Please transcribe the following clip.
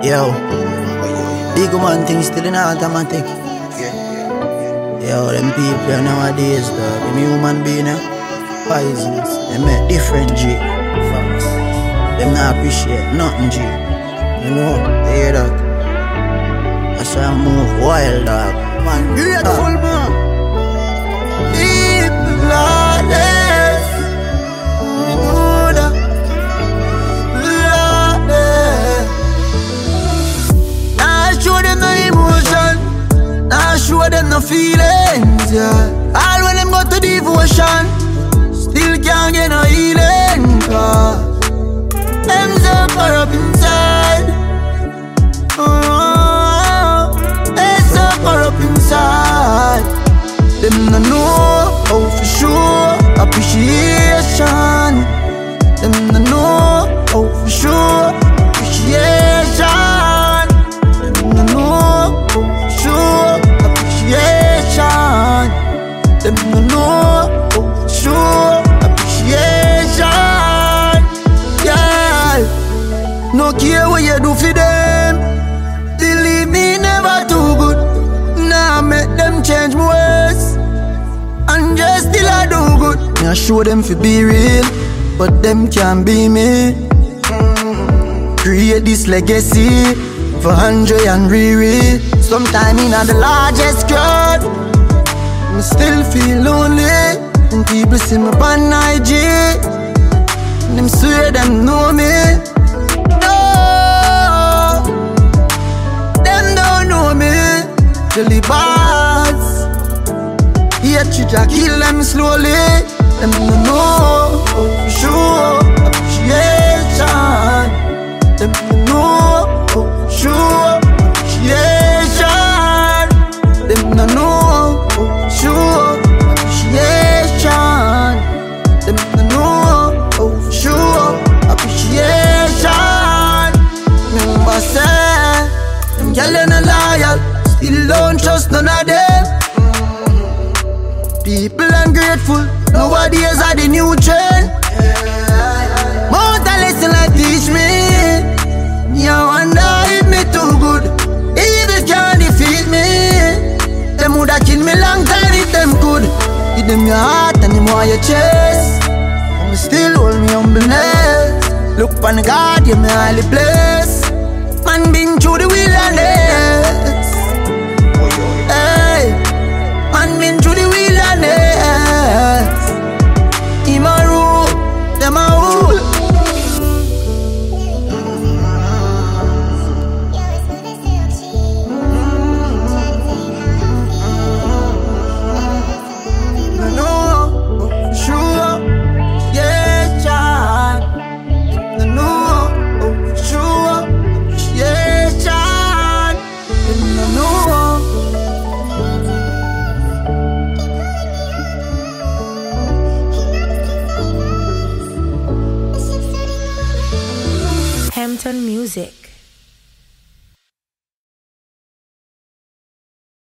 Yo, big man things still in automatic. Yo, them people nowadays, dog, them human being, poisonous. They make different G. Facts. Them not appreciate nothing G. You know, they hear that? That's why I move wild, dog. Man, grateful, man. People are there. Show them no emotion, nah show them no feelings, yeah. All when them go to devotion, still can't get no healing, cause them so far up inside. They so far up inside. Them no know how for sure appreciation. Them no know how for sure appreciation. Them no know, oh, sure, appreciation. Yeah, no care what you do for them. Believe me, never too good. Nah, make them change my ways, and just still I do good. I show them fi be real, but them can't be me. Create this legacy for Andre and Riri. Sometime in the largest crowd, I still feel lonely. And people see me on IG, and them swear them know me. No, them don't know me. Jelly bars, yet you just kill them slowly. Them don't know, oh, sure, appreciation. Them don't know, oh, sure, appreciation. Them don't know, oh, sure, appreciation. Them don't know, oh, sure, appreciation. Remember say, them gyal they no loyal, still don't trust none of them. People ungrateful, nowadays are the new trend. More than lesson like teach me. Me I wonder if me too good, evil can't defeat me. Them woulda kill me long time if them could. Give them your heart and them want your chest, but me still hold me humbleness. Look on God, you me highly blessed. Man been through the wilderness. Hey, man been through the wilderness. Him a rule, them a rule. Hampton Music.